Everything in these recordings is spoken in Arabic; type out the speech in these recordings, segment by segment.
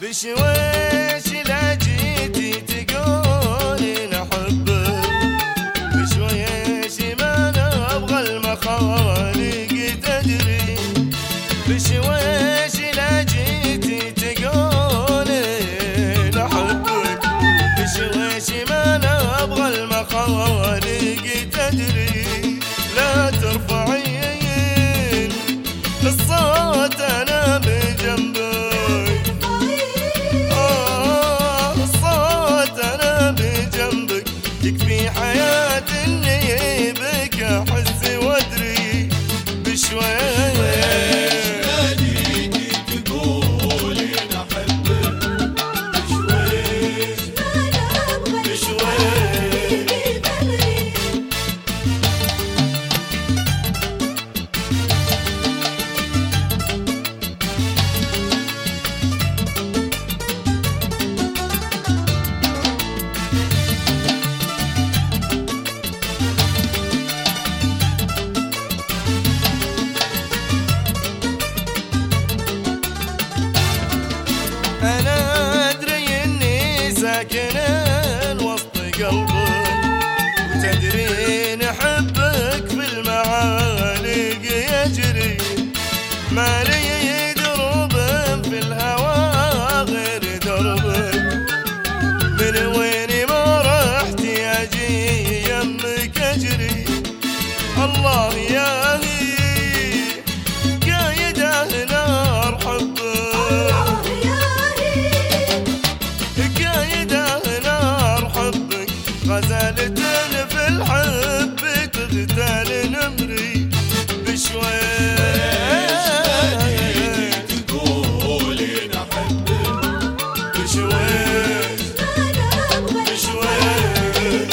بشويش لا جيتي تقولين احبك، بشويش ما نبغى المخالق تدري، بشويش لا جيتي تقولين احبك، بشويش ما نبغى المخالق تدري. لا ترفعين الصوت انا بجنبك، الصوت انا بجنبك، يكفي حياتي اني بك احس وادري. بشويش أنا أدري إني ساكن وسط قلبك، وتدرين أحبك في المعالق يجري، ما لي دروب في الهوى غير دربك، من وين ما رحت أجي يمك أجري. الله يا هي قايدة نار حبك، غزالة في الحب تغتال نمري. بشويش تقولين احبك، بشويش بشويش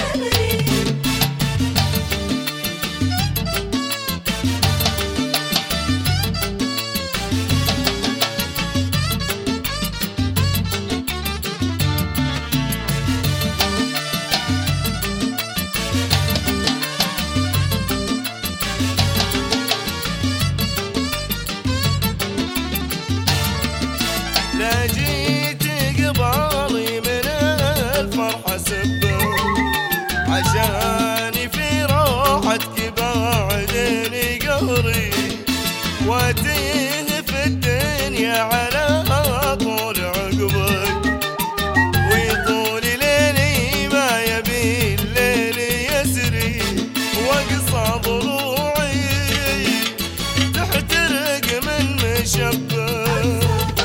لا جيت قبالي من الفرحة سبك، عشاني في روحتك بعدني قهري، واتيه في الدنيا على طول عقبك، ويطول ليلي ما يبي الليل يسري، واقصى ضلوعي تحترق من مشبك،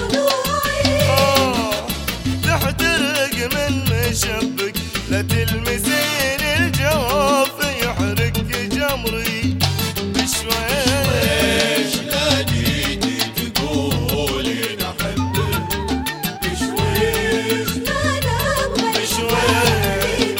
شبك لا تلمسين الجوف يحرق جمري. بشويش لا جيتي تقولين احبك، بشويش بشويش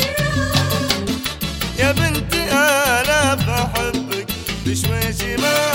بشويش ما